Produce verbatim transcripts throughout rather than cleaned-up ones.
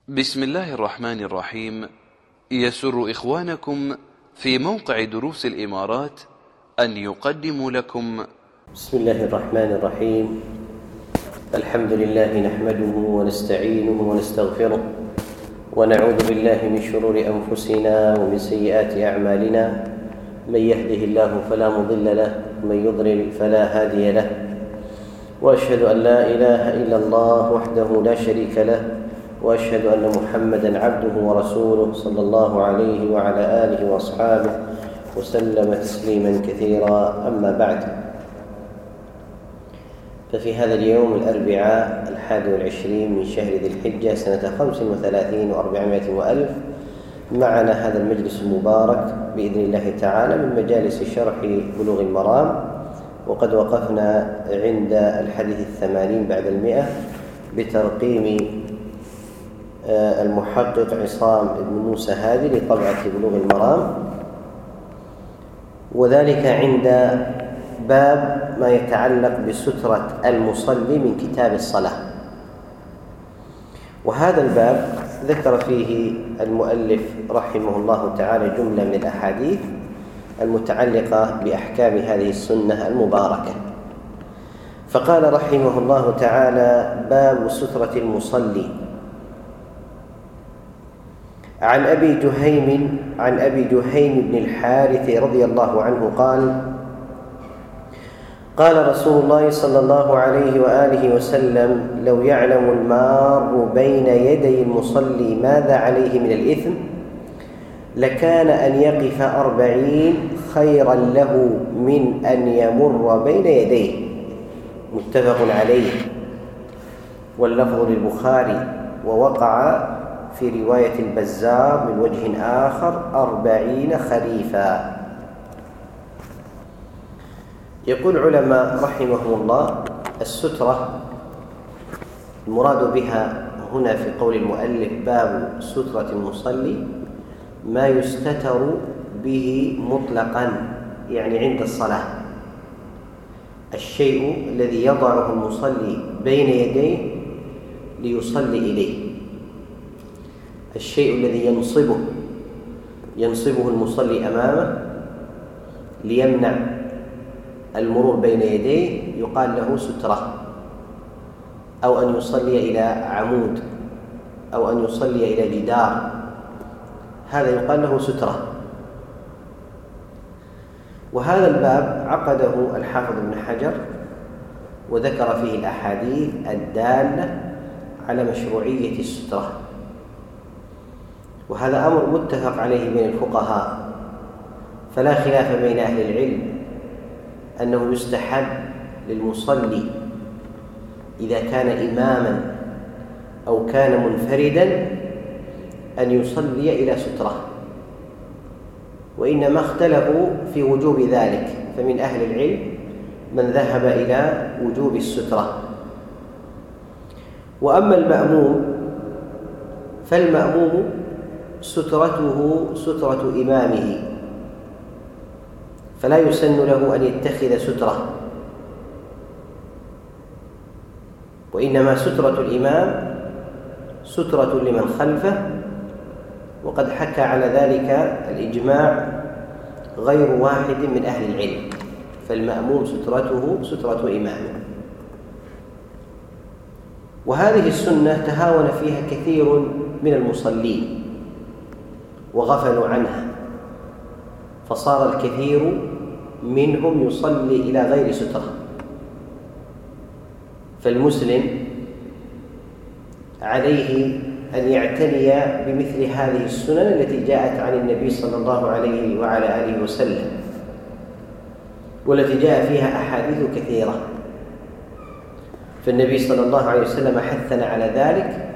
بسم الله الرحمن الرحيم. يسر إخوانكم في موقع دروس الإمارات أن يقدموا لكم بسم الله الرحمن الرحيم. الحمد لله نحمده ونستعينه ونستغفره ونعوذ بالله من شرور أنفسنا ومن سيئات أعمالنا. من يهده الله فلا مضل له ومن يضلل فلا هادي له، وأشهد أن لا إله إلا الله وحده لا شريك له، وأشهد أن محمدًا عبده ورسوله صلى الله عليه وعلى آله وأصحابه وسلم تسليمًا كثيرا. أما بعد، ففي هذا اليوم الأربعاء الحادي والعشرين من شهر ذي الحجة سنة خمس وثلاثين وأربعمائة وألف معنا هذا المجلس المبارك بإذن الله تعالى من مجالس شرح بلوغ المرام، وقد وقفنا عند الحديث الثمانين بعد المئة بترقيم المحقق عصام بن موسى هادي لطبعة بلوغ المرام، وذلك عند باب ما يتعلق بسترة المصلي من كتاب الصلاة. وهذا الباب ذكر فيه المؤلف رحمه الله تعالى جملة من الأحاديث المتعلقة بأحكام هذه السنة المباركة، فقال رحمه الله تعالى: باب سترة المصلي. عن أبي جهيم عن أبي جهيم بن الحارث رضي الله عنه قال: قال رسول الله صلى الله عليه وآله وسلم: لو يعلم المار بين يدي المصلي ماذا عليه من الإثم لكان أن يقف أربعين خيرا له من أن يمر بين يديه. متفق عليه، واللفظ للبخاري، ووقع في رواية البزار من وجه آخر أربعين خريفا. يقول علماء رحمهم الله: السترة المراد بها هنا في قول المؤلف باب سترة المصلي ما يستتر به مطلقا، يعني عند الصلاة، الشيء الذي يضعه المصلي بين يديه ليصلي إليه، الشيء الذي ينصبه ينصبه المصلي أمامه ليمنع المرور بين يديه يقال له سترة، أو أن يصلي إلى عمود، أو أن يصلي إلى جدار، هذا يقال له سترة. وهذا الباب عقده الحافظ ابن حجر وذكر فيه الأحاديث الدالة على مشروعية السترة، وهذا أمر متفق عليه بين الفقهاء، فلا خلاف بين أهل العلم أنه يستحب للمصلي إذا كان إماما أو كان منفردا أن يصلي إلى سترة، وإنما اختلفوا في وجوب ذلك، فمن أهل العلم من ذهب إلى وجوب السترة. وأما المأموم فالمأموم سترته سترة إمامه، فلا يسن له أن يتخذ سترة، وإنما سترة الإمام سترة لمن خلفه، وقد حكى على ذلك الإجماع غير واحد من أهل العلم، فالمأموم سترته سترة إمامه. وهذه السنة تهاون فيها كثير من المصلين وغفلوا عنها، فصار الكثير منهم يصلي إلى غير سترة. فالمسلم عليه أن يعتني بمثل هذه السنن التي جاءت عن النبي صلى الله عليه وعلى آله وسلم، والتي جاء فيها أحاديث كثيرة، فالنبي صلى الله عليه وسلم حثنا على ذلك.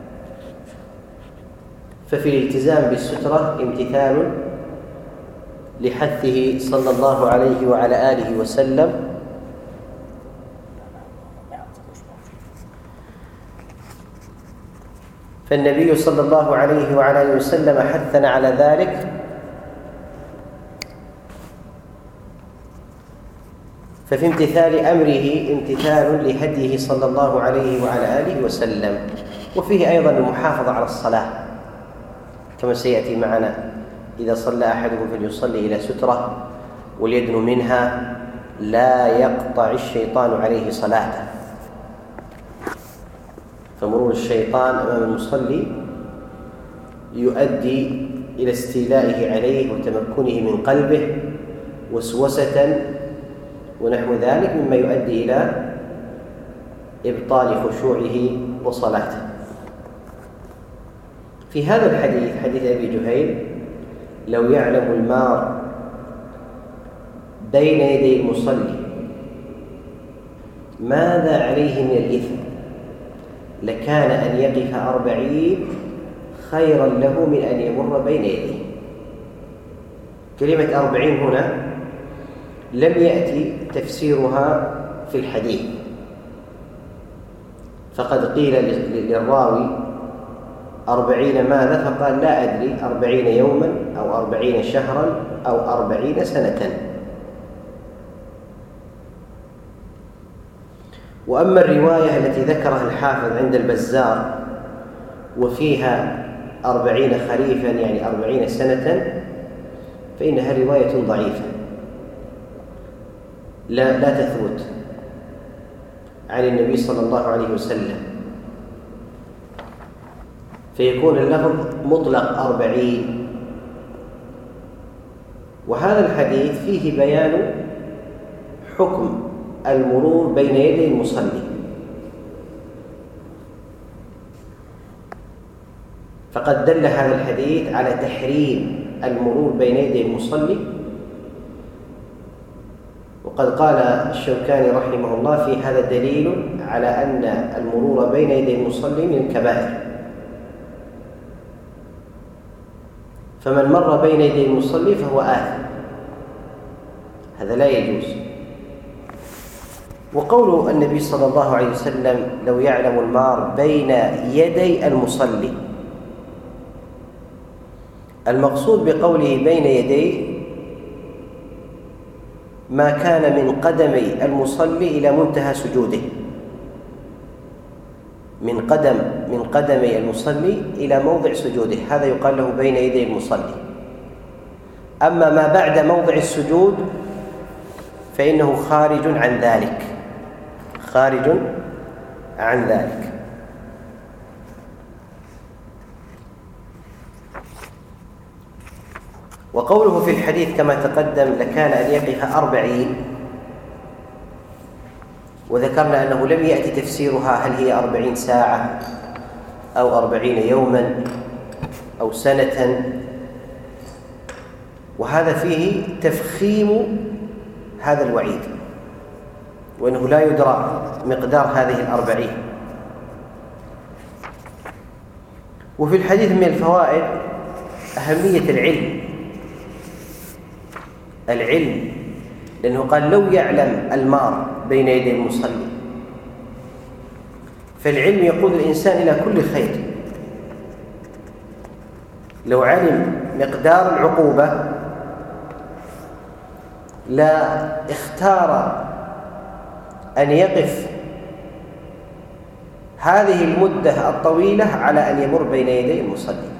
ففي الالتزام بالسترة امتثال لحثه صلى الله عليه وعلى آله وسلم، فالنبي صلى الله عليه وعلى آله وسلم حثنا على ذلك، ففي امتثال أمره امتثال لهديه صلى الله عليه وعلى آله وسلم. وفيه أيضا المحافظة على الصلاة كما سيأتي معنا: إذا صلى أحدكم فليصلي إلى سترة وليدن منها لا يقطع الشيطان عليه صلاته. فمرور الشيطان أمام المصلي يؤدي إلى استيلائه عليه وتمكنه من قلبه وسوسة ونحو ذلك مما يؤدي إلى إبطال خشوعه وصلاته. في هذا الحديث، حديث أبي جهيل: لو يعلم المار بين يدي المصلي ماذا عليه من الإثم لكان أن يقف أربعين خيرا له من أن يمر بين يديه. كلمة أربعين هنا لم يأتي تفسيرها في الحديث، فقد قيل للراوي أربعين ماذا؟ فقال لا أدري، أربعين يوما أو أربعين شهرا أو أربعين سنة. وأما الرواية التي ذكرها الحافظ عند البزار وفيها أربعين خريفا يعني أربعين سنة فإنها رواية ضعيفة لا, لا تثبت عن النبي صلى الله عليه وسلم، فيكون اللفظ مطلق أربعين. وهذا الحديث فيه بيان حكم المرور بين يدي المصلي، فقد دل هذا الحديث على تحريم المرور بين يدي المصلي. وقد قال الشوكاني رحمه الله: في هذا دليل على أن المرور بين يدي المصلي من الكبائر، فمن مر بين يدي المصلي فهو آثم، هذا لا يجوز. وقول النبي صلى الله عليه وسلم: لو يعلم المار بين يدي المصلي، المقصود بقوله بين يدي ما كان من قدمي المصلي إلى منتهى سجوده، من قدم من قدمي المصلي إلى موضع سجوده، هذا يقال له بين يدي المصلي. أما ما بعد موضع السجود فإنه خارج عن ذلك، خارج عن ذلك. وقوله في الحديث كما تقدم: لكان أن يقف أربعين، وذكرنا أنه لم يأتي تفسيرها هل هي أربعين ساعة أو أربعين يوما أو سنة، وهذا فيه تفخيم هذا الوعيد، وأنه لا يدرى مقدار هذه الأربعين. وفي الحديث من الفوائد أهمية العلم العلم لأنه قال: لو يعلم المار بين يدي المصلي. فالعلم يقود الإنسان إلى كل خير. لو علم مقدار العقوبة لا اختار أن يقف هذه المدة الطويلة على أن يمر بين يدي المصلي.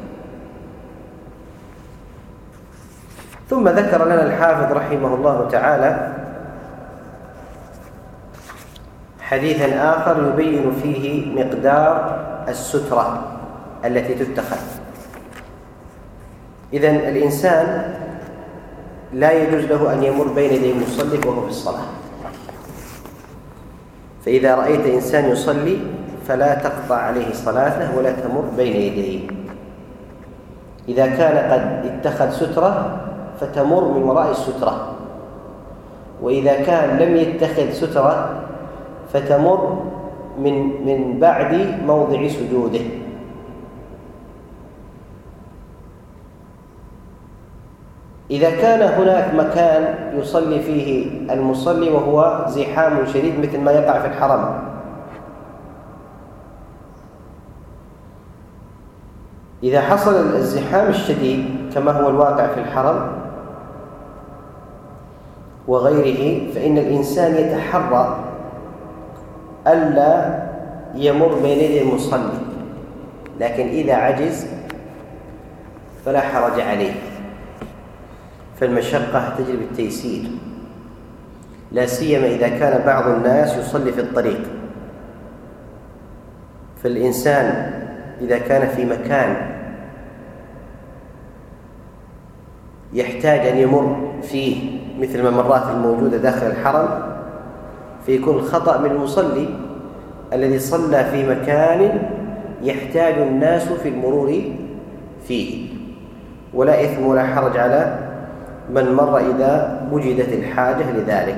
ثم ذكر لنا الحافظ رحمه الله تعالى حديثا آخر يبين فيه مقدار السترة التي تتخذ. إذن الإنسان لا يجوز له أن يمر بين يدي المصلي وهو في الصلاة، فإذا رأيت إنسان يصلي فلا تقطع عليه صلاته ولا تمر بين يديه. إذا كان قد اتخذ سترة فتمر من وراء السترة، وإذا كان لم يتخذ سترة فتمر من من بعد موضع سجوده. إذا كان هناك مكان يصلي فيه المصلي وهو زحام شديد مثل ما يقع في الحرم، إذا حصل الزحام الشديد كما هو الواقع في الحرم وغيره، فإن الإنسان يتحرى ألا يمر بين يدي المصلي، لكن إذا عجز فلا حرج عليه، فالمشقة تجلب التيسير، لا سيما إذا كان بعض الناس يصلي في الطريق. فالإنسان إذا كان في مكان يحتاج أن يمر فيه مثل الممرات الموجودة داخل الحرم، فيكون الخطأ من المصلي الذي صلى في مكان يحتاج الناس في المرور فيه، ولا إثم ولا حرج على من مر إذا وجدت الحاجة لذلك.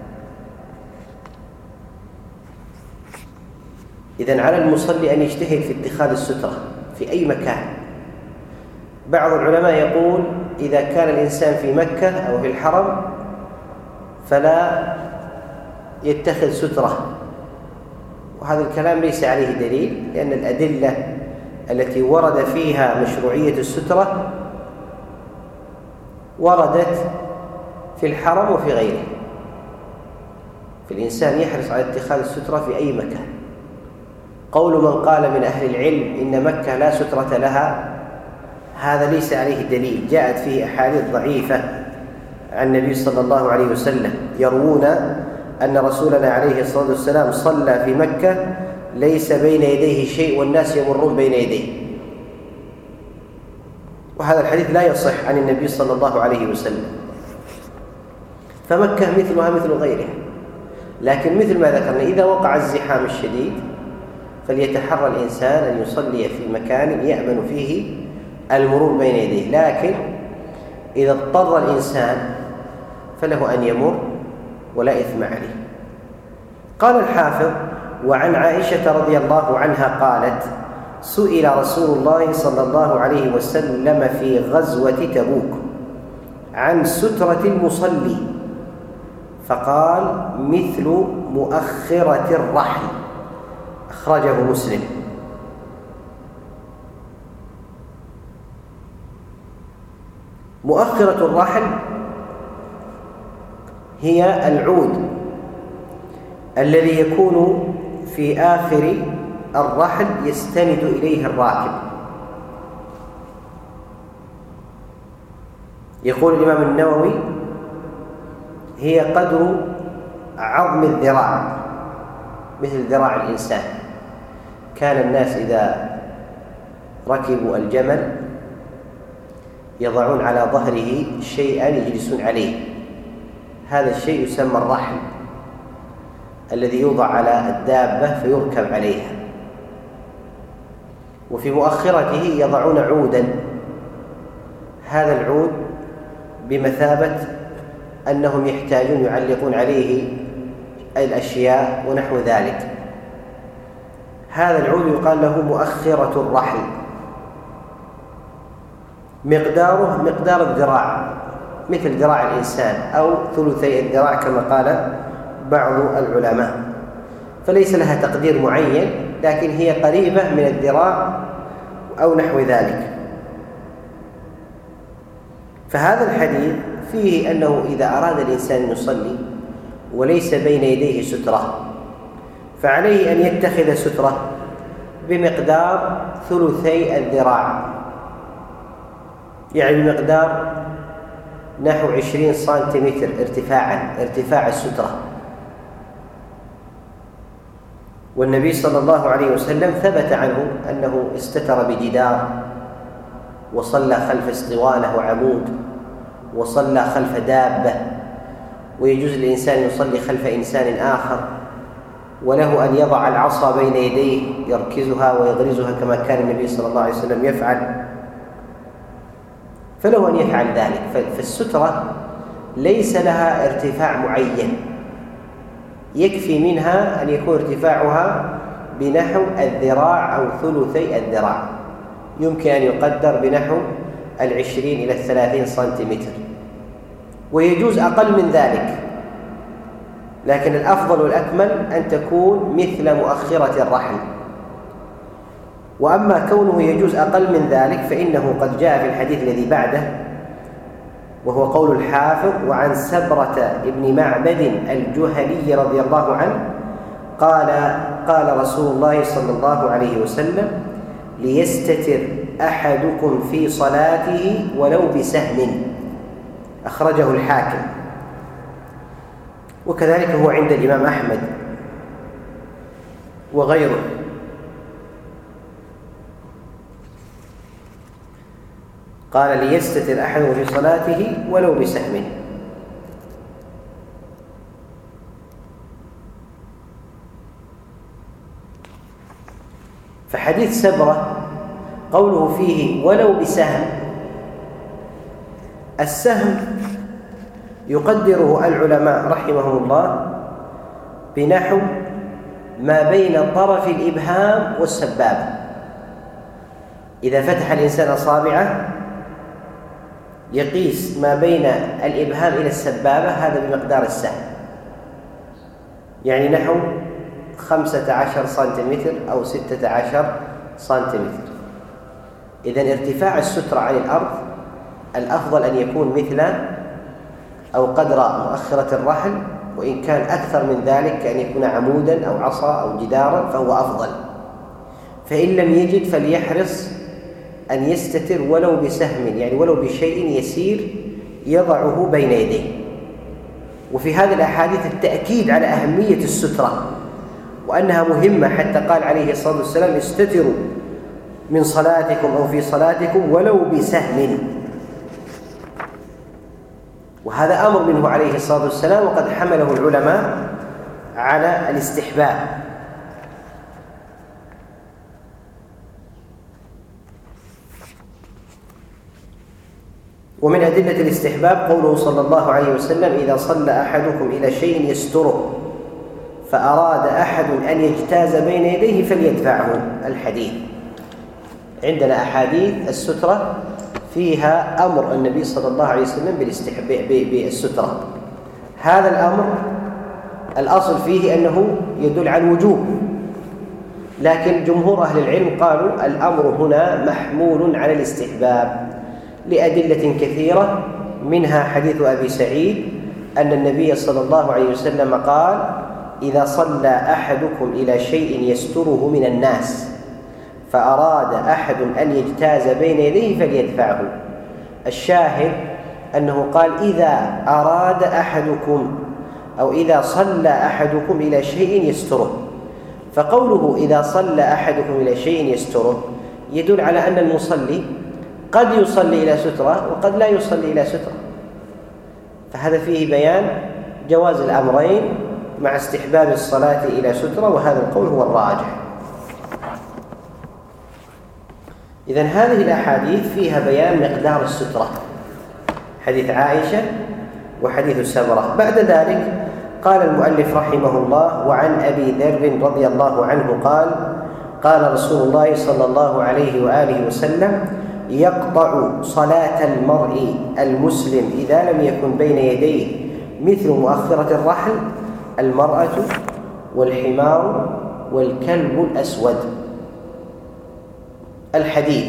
إذن على المصلي أن يجتهد في اتخاذ السترة في أي مكان. بعض العلماء يقول إذا كان الإنسان في مكة أو في الحرم فلا يتخذ سترة، وهذا الكلام ليس عليه دليل، لأن الأدلة التي ورد فيها مشروعية السترة وردت في الحرم وفي غيره. فالإنسان يحرص على اتخاذ السترة في أي مكان. قول من قال من أهل العلم إن مكة لا سترة لها، هذا ليس عليه دليل، جاءت فيه أحاديث ضعيفة عن النبي صلى الله عليه وسلم يروون أن رسولنا عليه الصلاة والسلام صلى في مكة ليس بين يديه شيء والناس يمرون بين يديه، وهذا الحديث لا يصح عن النبي صلى الله عليه وسلم. فمكة مثلها مثل غيرها، لكن مثل ما ذكرنا إذا وقع الزحام الشديد فليتحرى الإنسان أن يصلي في مكان يأمن فيه المرور بين يديه، لكن إذا اضطر الإنسان فله أن يمر ولا إثم عليه. قال الحافظ: وعن عائشة رضي الله عنها قالت: سئل رسول الله صلى الله عليه وسلم في غزوة تبوك عن سترة المصلي فقال: مثل مؤخرة الرحل، أخرجه مسلم. مؤخرة الرحل هي العود الذي يكون في آخر الرحل يستند إليه الراكب. يقول الإمام النووي: هي قدر عظم الذراع، مثل ذراع الإنسان. كان الناس إذا ركبوا الجمل يضعون على ظهره شيئا يجلسون عليه، هذا الشيء يسمى الرحل الذي يوضع على الدابة فيركب عليها. وفي مؤخرته يضعون عودا، هذا العود بمثابة أنهم يحتاجون يعلقون عليه الأشياء ونحو ذلك. هذا العود يقال له مؤخرة الرحل، مقداره مقدار الذراع، مثل ذراع الإنسان أو ثلثي الذراع كما قال بعض العلماء، فليس لها تقدير معين، لكن هي قريبة من الذراع أو نحو ذلك. فهذا الحديث فيه أنه إذا أراد الإنسان أن يصلي وليس بين يديه سترة فعليه أن يتخذ سترة بمقدار ثلثي الذراع، يعني بمقدار نحو عشرين سنتيمتر ارتفاعا، ارتفاع السترة. والنبي صلى الله عليه وسلم ثبت عنه أنه استتر بجدار وصلى خلف اسطوانة وعمود وصلى خلف دابة، ويجوز للإنسان يصلي خلف إنسان آخر، وله أن يضع العصا بين يديه يركزها ويغرزها كما كان النبي صلى الله عليه وسلم يفعل، فله أن يفعل ذلك. فالسترة ليس لها ارتفاع معين، يكفي منها أن يكون ارتفاعها بنحو الذراع أو ثلثي الذراع، يمكن أن يقدر بنحو العشرين إلى الثلاثين سنتيمتر، ويجوز أقل من ذلك، لكن الأفضل والأكمل أن تكون مثل مؤخرة الرحل. وأما كونه يجوز أقل من ذلك فإنه قد جاء في الحديث الذي بعده، وهو قول الحافظ: وعن سبرة ابن معبد الجهني رضي الله عنه قال: قال رسول الله صلى الله عليه وسلم: ليستتر أحدكم في صلاته ولو بسهم، أخرجه الحاكم، وكذلك هو عند الإمام أحمد وغيره. قال ليستتر أحدكم في صلاته ولو بسهم. فحديث سبرة قوله فيه ولو بسهم، السهم يقدره العلماء رحمهم الله بنحو ما بين طرف الإبهام والسبابة. إذا فتح الإنسان أصابعه يقيس ما بين الإبهام إلى السبابة، هذا بمقدار السهم، يعني نحو خمسة عشر سنتيمتر أو ستة عشر سنتيمتر. إذن ارتفاع السترة عن الأرض الأفضل أن يكون مثل أو قدر مؤخرة الرحل، وإن كان أكثر من ذلك كأن يكون عمودا أو عصا أو جدارا فهو أفضل. فإن لم يجد فليحرص أن يستتر ولو بسهم، يعني ولو بشيء يسير يضعه بين يديه. وفي هذه الأحاديث التأكيد على أهمية السترة وأنها مهمة، حتى قال عليه الصلاة والسلام استتروا من صلاتكم أو في صلاتكم ولو بسهم، وهذا أمر منه عليه الصلاة والسلام، وقد حمله العلماء على الاستحباب. ومن أدلة الاستحباب قوله صلى الله عليه وسلم إذا صلى أحدكم إلى شيء يستره فأراد أحد أن يجتاز بين يديه فليدفعه، الحديث. عندنا أحاديث السترة فيها أمر النبي صلى الله عليه وسلم بالاستحباب بالسترة. هذا الأمر الأصل فيه أنه يدل على الوجوب، لكن جمهور أهل العلم قالوا الأمر هنا محمول على الاستحباب لأدلة كثيرة، منها حديث أبي سعيد أن النبي صلى الله عليه وسلم قال إذا صلى أحدكم إلى شيء يستره من الناس فأراد أحد أن يجتاز بين يديه فليدفعه. الشاهد أنه قال إذا أراد أحدكم أو إذا صلى أحدكم إلى شيء يستره، فقوله إذا صلى أحدكم إلى شيء يستره يدل على أن المصلي قد يصلي إلى سترة وقد لا يصلي إلى سترة، فهذا فيه بيان جواز الأمرين مع استحباب الصلاة إلى سترة، وهذا القول هو الراجح. إذن هذه الأحاديث فيها بيان مقدار السترة، حديث عائشة وحديث سبرة. بعد ذلك قال المؤلف رحمه الله وعن أبي ذر رضي الله عنه قال قال رسول الله صلى الله عليه وآله وسلم يقطع صلاة المرء المسلم إذا لم يكن بين يديه مثل مؤخرة الرحل المرأة والحمار والكلب الأسود، الحديث.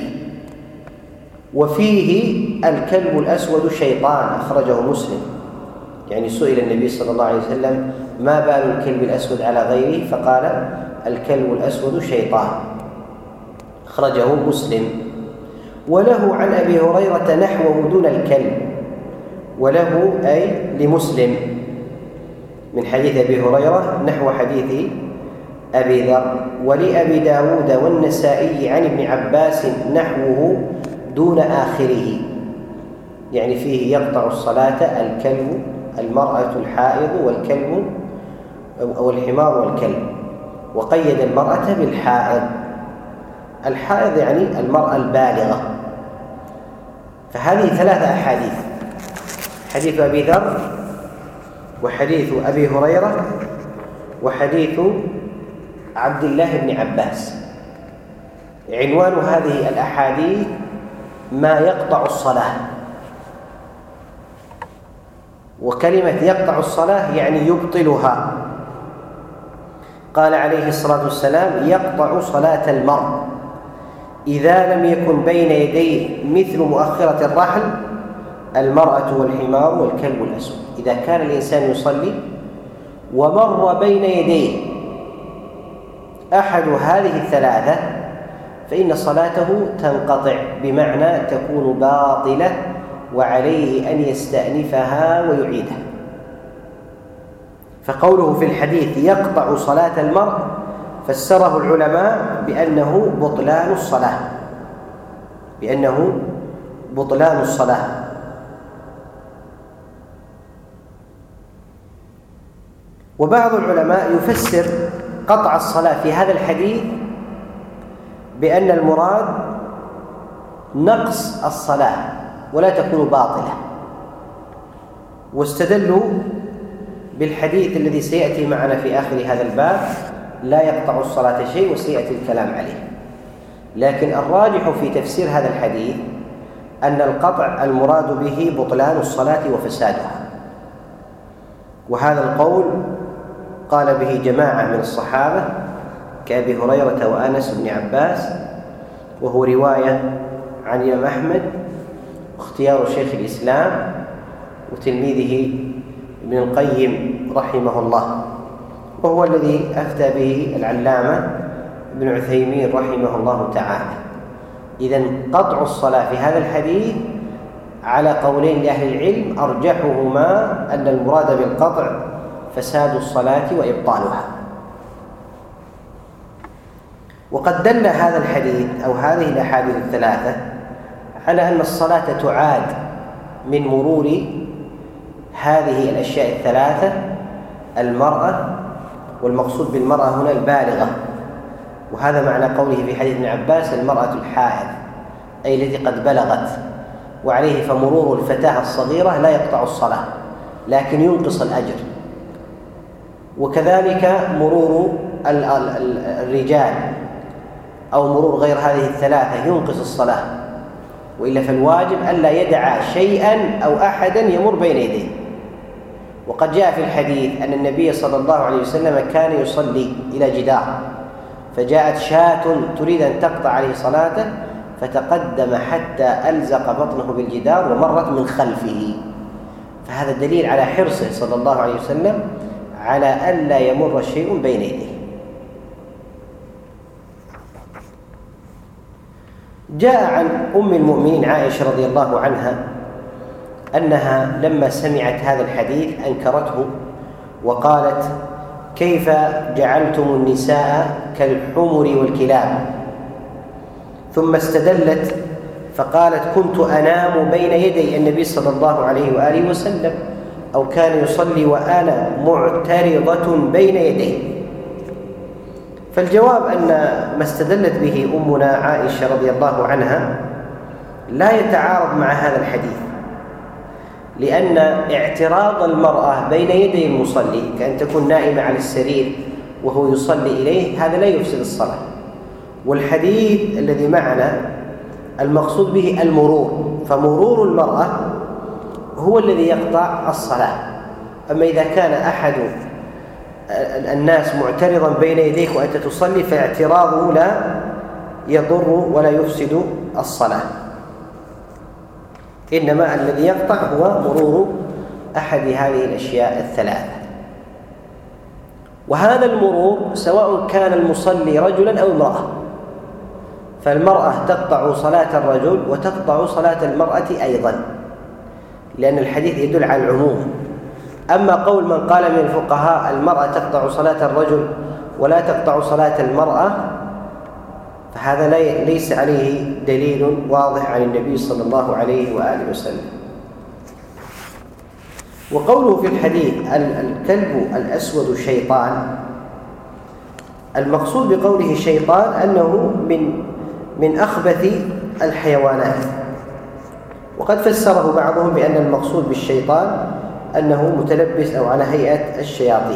وفيه الكلب الأسود شيطان، أخرجه مسلم. يعني سئل النبي صلى الله عليه وسلم ما بال الكلب الأسود على غيره، فقال الكلب الأسود شيطان، أخرجه مسلم. وله عن أبي هريرة نحوه دون الكلب، وله أي لمسلم من حديث أبي هريرة نحو حديث أبي ذر. ولأبي داود والنسائي عن ابن عباس نحوه دون آخره، يعني فيه يقطع الصلاة الكلب المرأة الحائض والكلب أو الحمار والكلب، وقيد المرأة بالحائض. الحائض يعني المرأة البالغة. فهذه ثلاثة أحاديث، حديث أبي ذر وحديث أبي هريرة وحديث عبد الله بن عباس. عنوان هذه الأحاديث ما يقطع الصلاة، وكلمة يقطع الصلاة يعني يبطلها. قال عليه الصلاة والسلام يقطع صلاة المرء إذا لم يكن بين يديه مثل مؤخرة الرحل المرأة والحمار والكلب الأسود. إذا كان الإنسان يصلي ومر بين يديه أحد هذه الثلاثة فإن صلاته تنقطع، بمعنى تكون باطلة وعليه أن يستأنفها ويعيدها. فقوله في الحديث يقطع صلاة المرء فسره العلماء بأنه بطلان الصلاة بأنه بطلان الصلاة وبعض العلماء يفسر قطع الصلاة في هذا الحديث بأن المراد نقص الصلاة ولا تكون باطلة، واستدلوا بالحديث الذي سيأتي معنا في آخر هذا الباب لا يقطع الصلاة شيء، وسيأتي الكلام عليه. لكن الراجح في تفسير هذا الحديث أن القطع المراد به بطلان الصلاة وفسادها، وهذا القول قال به جماعة من الصحابة كأبي هريرة وأنس بن عباس، وهو رواية عن الإمام أحمد واختيار شيخ الإسلام وتلميذه ابن القيم رحمه الله، وهو الذي أفتى به العلامة ابن عثيمين رحمه الله تعالى. إذن قطع الصلاة في هذا الحديث على قولين لأهل العلم، أرجحهما أن المراد بالقطع فساد الصلاة وإبطالها. وقد دل هذا الحديث أو هذه الأحاديث الثلاثة على أن الصلاة تعاد من مرور هذه الأشياء الثلاثة: المرأة، والمقصود بالمرأة هنا البالغة، وهذا معنى قوله في حديث ابن عباس المرأة الحائض، أي التي قد بلغت، وعليه فمرور الفتاة الصغيرة لا يقطع الصلاة لكن ينقص الأجر. وكذلك مرور الرجال أو مرور غير هذه الثلاثة ينقص الصلاة، وإلا فالواجب ألا يدع شيئا أو أحدا يمر بين يديه. وقد جاء في الحديث أن النبي صلى الله عليه وسلم كان يصلي إلى جدار، فجاءت شاة تريد أن تقطع عليه صلاته فتقدم حتى ألزق بطنه بالجدار ومرت من خلفه، فهذا دليل على حرصه صلى الله عليه وسلم على ألا يمر شيء بين يديه. جاء عن أم المؤمنين عائشة رضي الله عنها أنها لما سمعت هذا الحديث أنكرته وقالت: كيف جعلتم النساء كالحمر والكلاب؟ ثم استدلت فقالت: كنت أنام بين يدي النبي صلى الله عليه وآله وسلم، أو كان يصلي وأنا معترضة بين يديه. فالجواب أن ما استدلت به أمنا عائشة رضي الله عنها لا يتعارض مع هذا الحديث، لأن اعتراض المرأة بين يدي المصلي كأن تكون نائمة على السرير وهو يصلي إليه هذا لا يفسد الصلاة. والحديث الذي معنا المقصود به المرور، فمرور المرأة هو الذي يقطع الصلاة. أما إذا كان أحد الناس معترضا بين يديك وأنت تصلي فاعتراضه لا يضر ولا يفسد الصلاة، إنما الذي يقطع هو مرور أحد هذه الأشياء الثلاثة. وهذا المرور سواء كان المصلي رجلا أو امرأة، فالمرأة تقطع صلاة الرجل وتقطع صلاة المرأة أيضا، لأن الحديث يدل على العموم. أما قول من قال من الفقهاء المرأة تقطع صلاة الرجل ولا تقطع صلاة المرأة فهذا ليس عليه دليل واضح عن النبي صلى الله عليه وآله وسلم. وقوله في الحديث الكلب الأسود شيطان، المقصود بقوله شيطان أنه من من أخبث الحيوانات، وقد فسره بعضهم بأن المقصود بالشيطان أنه متلبس أو على هيئة الشياطين.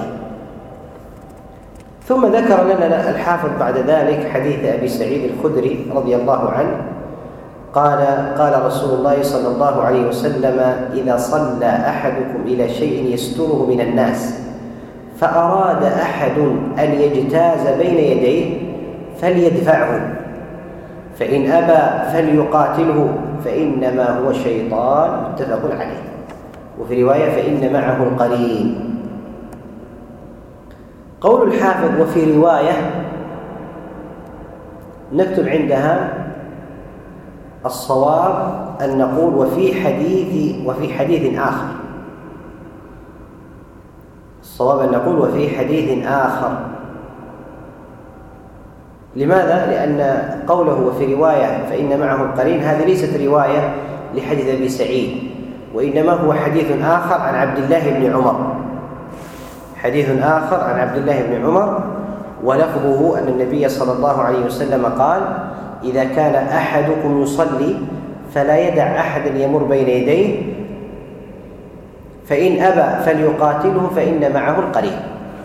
ثم ذكر لنا الحافظ بعد ذلك حديث أبي سعيد الخدري رضي الله عنه قال: قال رسول الله صلى الله عليه وسلم: إذا صلى أحدكم إلى شيء يستره من الناس فأراد أحد أن يجتاز بين يديه فليدفعه، فإن أبى فليقاتله فإنما هو شيطان، متفق عليه. وفي رواية: فإن معه القرين. قول الحافظ: وفي رواية نكتب عندها الصواب أن نقول وفي حديث وفي حديث آخر. الصواب أن نقول وفي حديث آخر. لماذا؟ لأن قوله وفي رواية فإن معه القرين هذه ليست رواية لحديث أبي سعيد، وإنما هو حديث آخر عن عبد الله بن عمر، حديث آخر عن عبد الله بن عمر، ولفظه أن النبي صلى الله عليه وسلم قال: إذا كان أحدكم يصلي فلا يدع أحدا يمر بين يديه، فإن أبى فليقاتله فإن معه القرين.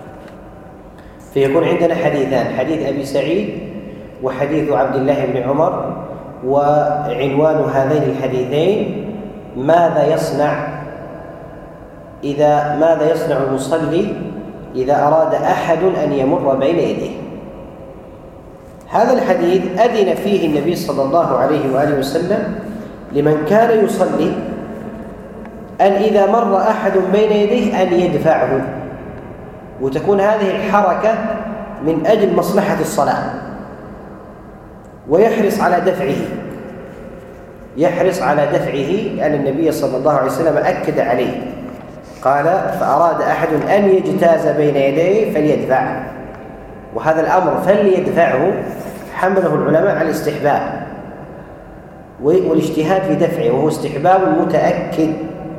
فيكون عندنا حديثان: حديث أبي سعيد وحديث عبد الله بن عمر، وعنوان هذين الحديثين ماذا يصنع إذا ماذا يصنع المصلي إذا أراد أحد أن يمر بين يديه. هذا الحديث أذن فيه النبي صلى الله عليه وآله وسلم لمن كان يصلي أن إذا مر أحد بين يديه أن يدفعه، وتكون هذه الحركة من أجل مصلحة الصلاة، ويحرص على دفعه يحرص على دفعه لأن النبي صلى الله عليه وسلم أكد عليه، قال: فأراد أحد أن يجتاز بين يديه فليدفعه. وهذا الأمر فليدفعه حمله العلماء على الاستحباب والاجتهاد في دفعه، وهو استحباب متأكد.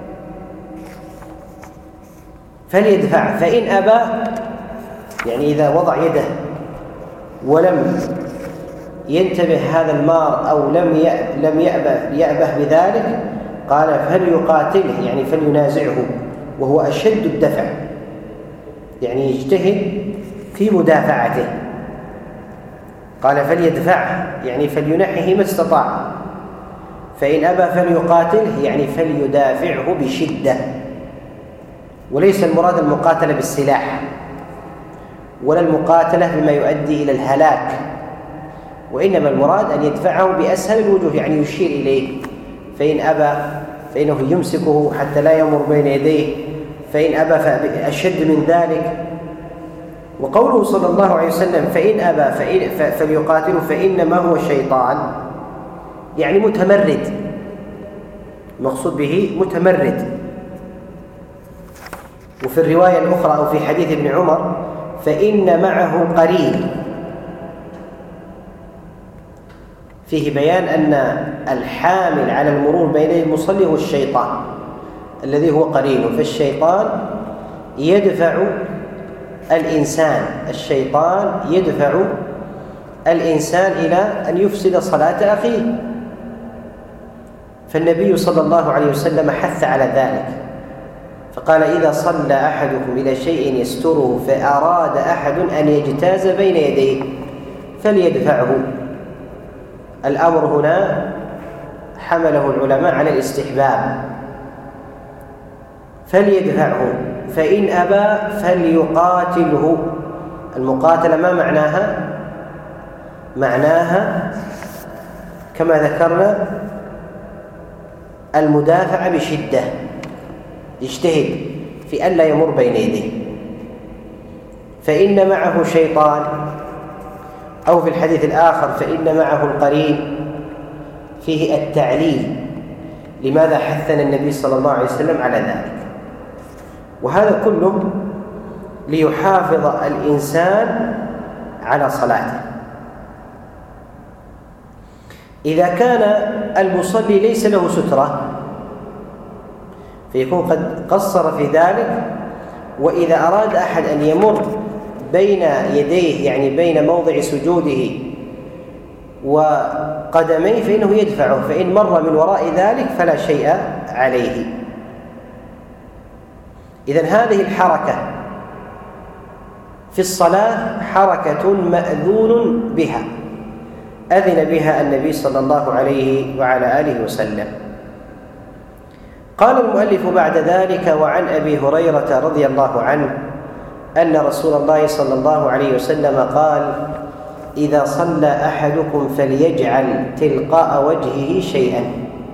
فليدفع، فإن أبى يعني إذا وضع يده ولم ينتبه هذا المار أو لم لم يأبه, يأبه بذلك، قال: فليقاتله يعني فلينازعه، وهو أشد الدفع، يعني يجتهد في مدافعته. قال: فليدفعه يعني فلينحه ما استطاع، فإن أبى فليقاتله يعني فليدافعه بشدة. وليس المراد المقاتلة بالسلاح ولا المقاتلة بما يؤدي إلى الهلاك، وإنما المراد أن يدفعه بأسهل الوجوه، يعني يشير إليه. فإن أبى فإنه يمسكه حتى لا يمر بين يديه، فإن أبى فأشد من ذلك. وقوله صلى الله عليه وسلم: فإن أبى فإن فليقاتله فإنما هو شيطان، يعني متمرد، المقصود به متمرد. وفي الرواية الأخرى أو في حديث ابن عمر: فإن معه قرين، فيه بيان أن الحامل على المرور بين المصلي هو الشيطان الذي هو قرينه. فالشيطان يدفع الإنسان الشيطان يدفع الإنسان إلى أن يفسد صلاة أخيه. فالنبي صلى الله عليه وسلم حث على ذلك، فقال: إذا صلى أحدكم إلى شيء يستره فأراد أحد أن يجتاز بين يديه فليدفعه. الأمر هنا حمله العلماء على الاستحباب، فليدفعه، فإن أبى فليقاتله. المقاتلة ما معناها؟ معناها كما ذكرنا المدافعة بشدة، يجتهد في ألا يمر بين يديه. فإن معه شيطان، أو في الحديث الآخر فإن معه القرين، فيه التعليل لماذا حثنا النبي صلى الله عليه وسلم على ذلك. وهذا كله ليحافظ الإنسان على صلاته. إذا كان المصلي ليس له سترة فيكون قد قصر في ذلك، وإذا أراد أحد أن يمر بين يديه يعني بين موضع سجوده وقدميه فإنه يدفعه، فإن مر من وراء ذلك فلا شيء عليه. إذن هذه الحركة في الصلاة حركة مأذون بها، أذن بها النبي صلى الله عليه وعلى آله وسلم. قال المؤلف بعد ذلك: وعن أبي هريرة رضي الله عنه أن رسول الله صلى الله عليه وسلم قال: إذا صلى أحدكم فليجعل تلقاء وجهه شيئا،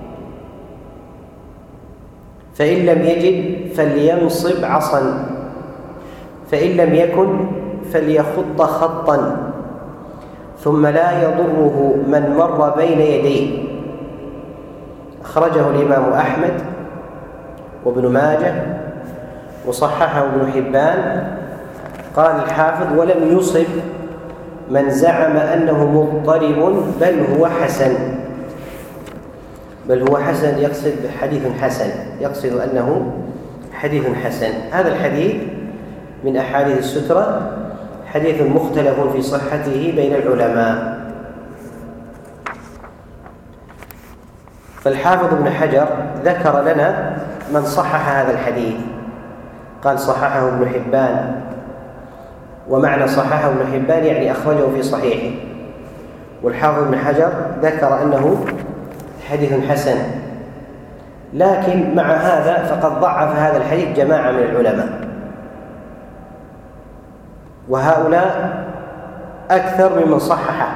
فإن لم يجد فلينصب عصا، فإن لم يكن فليخط خطا، ثم لا يضره من مر بين يديه. أخرجه الإمام أحمد وابن ماجه وصححه ابن حبان. قال الحافظ: ولم يصب من زعم أنه مضطرب بل هو حسن. بل هو حسن يقصد حديث حسن، يقصد أنه حديث حسن. هذا الحديث من أحاديث السترة، حديث مختلف في صحته بين العلماء. فالحافظ ابن حجر ذكر لنا من صحح هذا الحديث، قال صححه ابن حبان. ومعنى صححه ابن حبان يعني أخرجه في صحيحه. والحافظ ابن حجر ذكر أنه حديث حسن، لكن مع هذا فقد ضعف هذا الحديث جماعة من العلماء، وهؤلاء أكثر ممن صححه.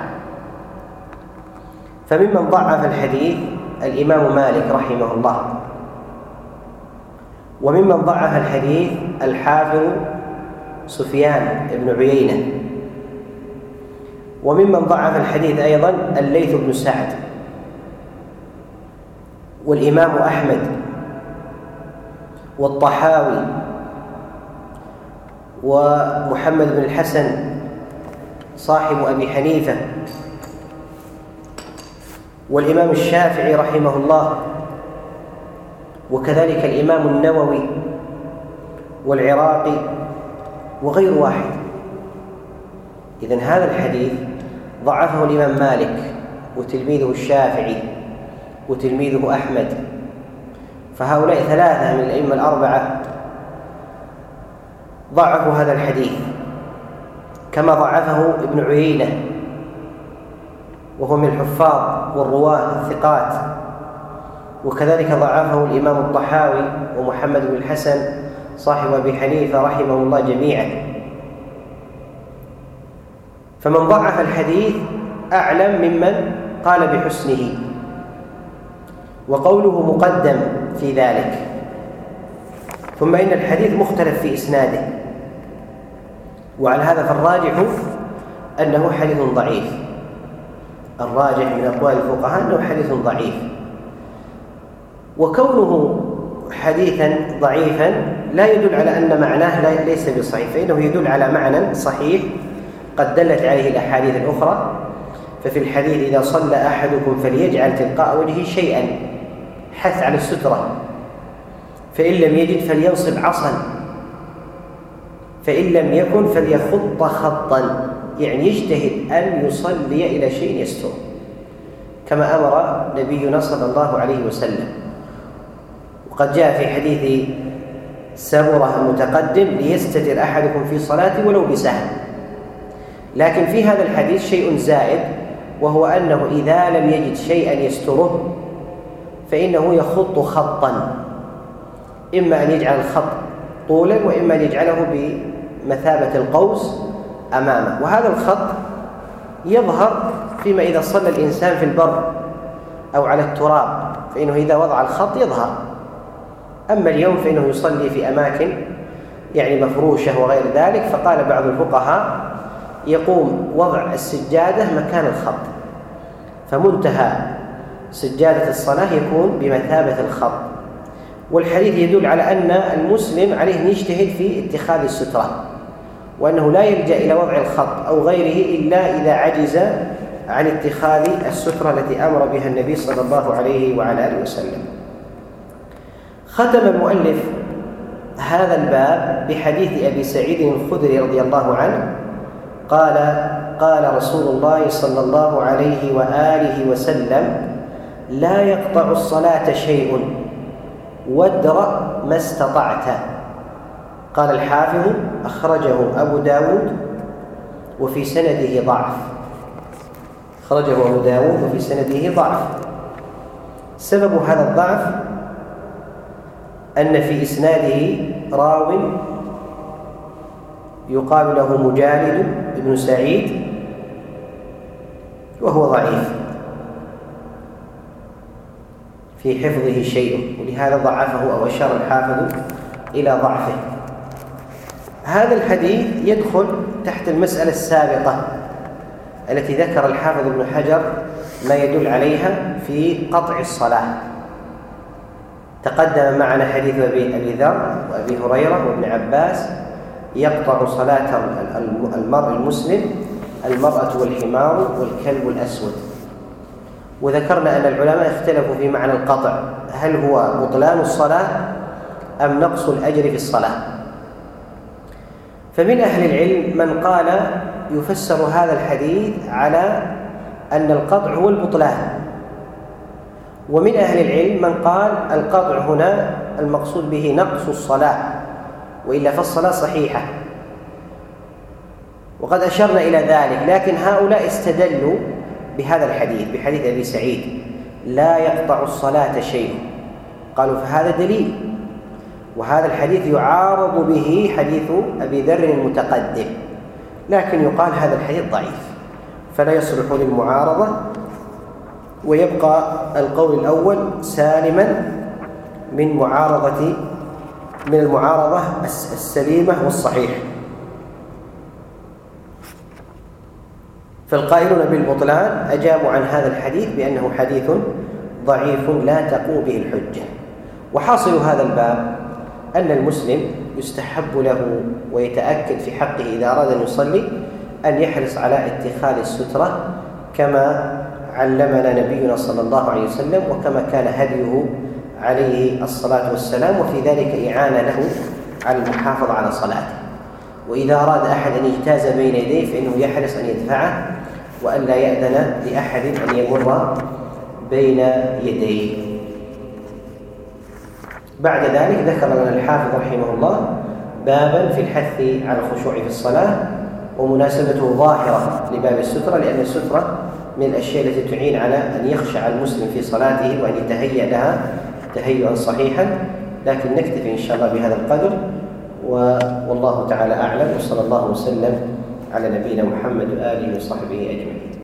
فممن ضعف الحديث الإمام مالك رحمه الله، وممن ضعف الحديث الحافظ سفيان بن عيينة، وممن ضعف الحديث أيضا الليث بن سعد والإمام أحمد والطحاوي ومحمد بن الحسن صاحب أبي حنيفة والإمام الشافعي رحمه الله، وكذلك الإمام النووي والعراقي وغير واحد. إذن هذا الحديث ضعفه الإمام مالك وتلميذه الشافعي وتلميذه أحمد، فهؤلاء ثلاثة من الأئمة الأربعة ضعفوا هذا الحديث، كما ضعفه ابن عيينة وهو من الحفاظ والرواة الثقات، وكذلك ضعفه الإمام الطحاوي ومحمد بن الحسن صاحب أبي حنيفة رحمه الله جميعا. فمن ضعف الحديث أعلم ممن قال بحسنه، وقوله مقدم في ذلك. ثم إن الحديث مختلف في إسناده، وعلى هذا فالراجح أنه حديث ضعيف. الراجح من أقوال الفقهاء أنه حديث ضعيف، وكونه حديثا ضعيفا لا يدل على أن معناه ليس بصحيح، فإنه يدل على معنى صحيح قد دلت عليه الأحاديث الأخرى. ففي الحديث: إذا صلى أحدكم فليجعل تلقاء وجهه شيئا، حث على السترة، فإن لم يجد فلينصب عصا، فإن لم يكن فليخط خطا، يعني يجتهد أن يصلي إلى شيء يستر، كما أمر نبينا صلى الله عليه وسلم. وقد جاء في حديث سمرة المتقدم: ليستتر أحدكم في صلاته ولو بسهم. لكن في هذا الحديث شيء زائد، وهو أنه إذا لم يجد شيئا يستره فإنه يخط خطا، إما أن يجعل الخط طولا وإما أن يجعله بمثابة القوس أمامه. وهذا الخط يظهر فيما إذا صلى الإنسان في البر أو على التراب، فإنه إذا وضع الخط يظهر. أما اليوم فإنه يصلي في أماكن يعني مفروشة وغير ذلك، فقال بعض الفقهاء يقوم وضع السجادة مكان الخط، فمنتهى سجادة الصلاة يكون بمثابة الخط. والحديث يدل على أن المسلم عليه أن يجتهد في اتخاذ السترة، وأنه لا يلجأ إلى وضع الخط أو غيره إلا إذا عجز عن اتخاذ السترة التي أمر بها النبي صلى الله عليه وعلى آله وسلم. ختم المؤلف هذا الباب بحديث أبي سعيد الخدري رضي الله عنه قال: قال رسول الله صلى الله عليه وآله وسلم: لا يقطع الصلاة شيء وادرأ ما استطعت. قال الحافظ: أخرجه أبو داود وفي سنده ضعف. أخرجه أبو داود وفي سنده ضعف. سبب هذا الضعف أن في إسناده راو يقال له مجالد بن سعيد وهو ضعيف في حفظه شيء، ولهذا ضعفه أو أشار الحافظ إلى ضعفه. هذا الحديث يدخل تحت المسألة السابقة التي ذكر الحافظ ابن حجر ما يدل عليها في قطع الصلاة. تقدم معنا حديث أبي ذر وأبي هريرة وابن عباس يقطع صلاة المرء المسلم المرأة والحمار والكلب الأسود. وذكرنا أن العلماء اختلفوا في معنى القطع، هل هو بطلان الصلاة أم نقص الأجر في الصلاة؟ فمن أهل العلم من قال يفسر هذا الحديث على أن القطع هو البطلان، ومن أهل العلم من قال القطع هنا المقصود به نقص الصلاة، وإلا فالصلاة صحيحة. وقد أشرنا إلى ذلك، لكن هؤلاء استدلوا بهذا الحديث، بحديث أبي سعيد لا يقطع الصلاة شيء، قالوا فهذا دليل، وهذا الحديث يعارض به حديث أبي ذر المتقدم، لكن يقال هذا الحديث ضعيف فلا يصلح للمعارضة، ويبقى القول الأول سالما من معارضة من المعارضة السليمة والصحيحة. فالقائلون بالبطلان أجابوا عن هذا الحديث بأنه حديث ضعيف لا تقوم به الحجة. وحاصل هذا الباب أن المسلم يستحب له ويتأكد في حقه إذا أراد أن يصلي أن يحرص على اتخاذ السترة كما علمنا نبينا صلى الله عليه وسلم، وكما كان هديه عليه الصلاة والسلام، وفي ذلك إعانة له على المحافظة على صلاته. وإذا أراد أحد أن يجتاز بين يديه فإنه يحرص أن يدفعه وأن لا يأذن لأحد أن يمر بين يديه. بعد ذلك ذكر لنا الحافظ رحمه الله بابا في الحث على الخشوع في الصلاة، ومناسبته ظاهرة لباب السترة، لأن السترة من الأشياء التي تعين على أن يخشع المسلم في صلاته وأن يتهيأ لها تهيئا صحيحا. لكن نكتفي إن شاء الله بهذا القدر، والله تعالى أعلم، وصلى الله وسلم على نبينا محمد وآله وصحبه أجمعين.